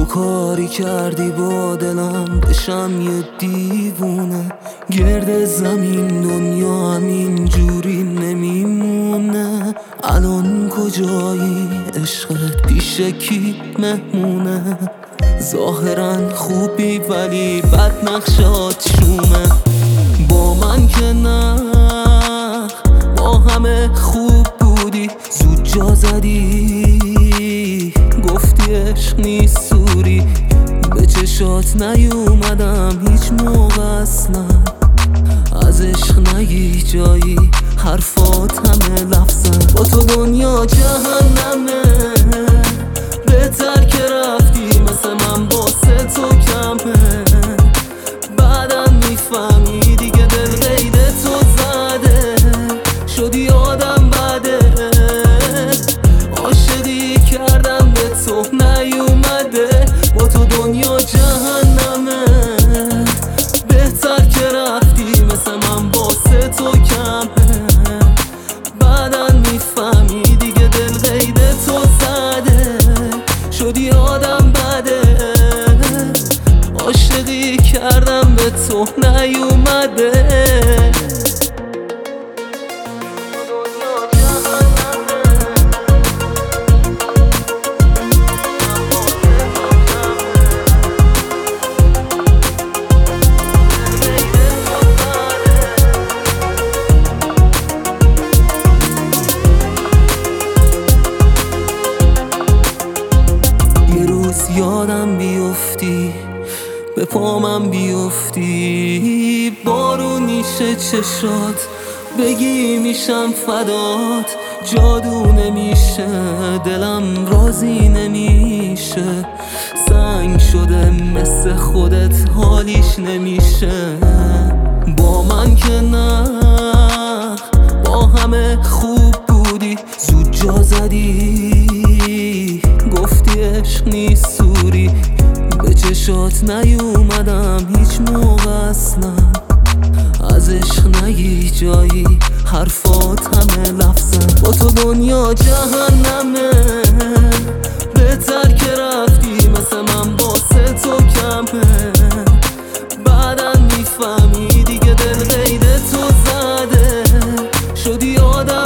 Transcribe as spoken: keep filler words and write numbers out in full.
کاری کردی با دلم بشم یه دیوونه. گرد زمین دنیا همین جوری نمیمونه. الان کجایی عشقت پیش کی مهمونه؟ ظاهرا خوبی ولی بد نقشات شومه. با من که نه، با همه خوب بودی، زود جا زدی گفتی عشق نیست سوری. به چشات نیومدم هیچ موقع اصلا، از عشق نگی جایی حرفات همه لفظن. با تو دنیا جهنمه، بهتر که رفتی مثل من واسه تو کمه. بعدم میفهمی دیگه دل قید تو زده، شدی آدم بده. عاشقی کردم به تو نیومده. با تو دنیا جهنمه، بهتر که رفتی مثل من واسه تو کمه. بعدم میفهمی دیگه دل قید تو زده، شدی آدم بده. عاشقی کردم به تو نیومده. یادم بیفتی، به پامم بیفتی، بارونیشه چشات، بگی میشم فدات. جادو نمیشه دلم راضی نمیشه، سنگ شده مثل خودت حالیش نمیشه. با من که نه، با همه خوب بودی، زود جا زدی گفتی عشق نیست سوری. به چشات نیومدم هیچ موقع اصلا، از عشق نگی جایی حرفات همه لفظن. با تو دنیا جهنمه، بهتر که رفتی مثل من واسه تو کمه. بعدم میفهمی دیگه دل قید تو زده، شدی آدم